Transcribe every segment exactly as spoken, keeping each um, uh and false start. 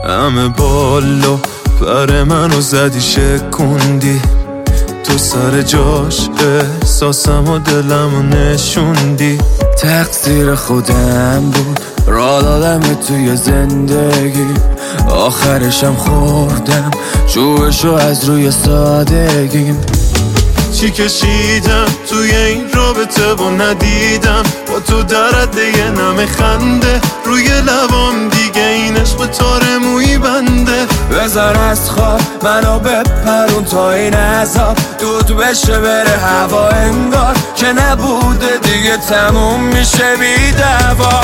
همه بالو پر منو زدی شکوندی، تو سر جاش احساسم و دلمو نشوندی. تقصیر خودم بود را دادم توی زندگی، آخرشم خوردم جوشو از روی سادگیم. چی کشیدم توی این رابطه و ندیدم، با تو درد یه نم خنده روی لبام، دیگه این عشق تار موی بنده. بذار از خواب منو بپرون تا این عذاب دود بشه بره هوا، انگار که نبوده دیگه تموم میشه بی دوا.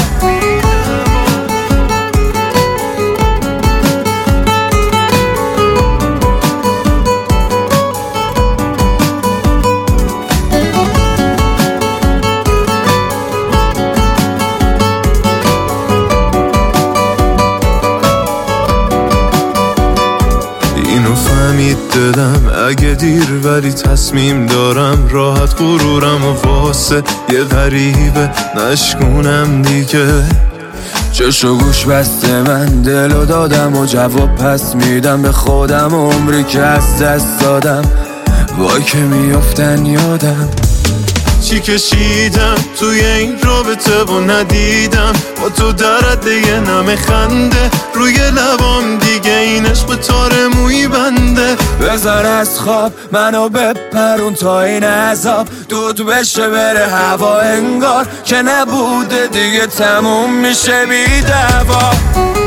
اینو فهمید دلم اگه دیر، ولی تصمیم دارم راحت غرورم و واسه یه غریبه نشکونم دیگه. چشو گوش بسته من دلو دادم و جواب پس میدم به خودم، عمری که از دست دادم وای که میافتن یادم. چی کشیدم توی این رابطه و ندیدم، با تو درد یه نم خنده روی لبام، دیگه این عشق تار موی بنده. بذار از خواب منو بپرون تا این عذاب دود بشه بره هوا، انگار که نبوده دیگه تموم میشه بی دوا.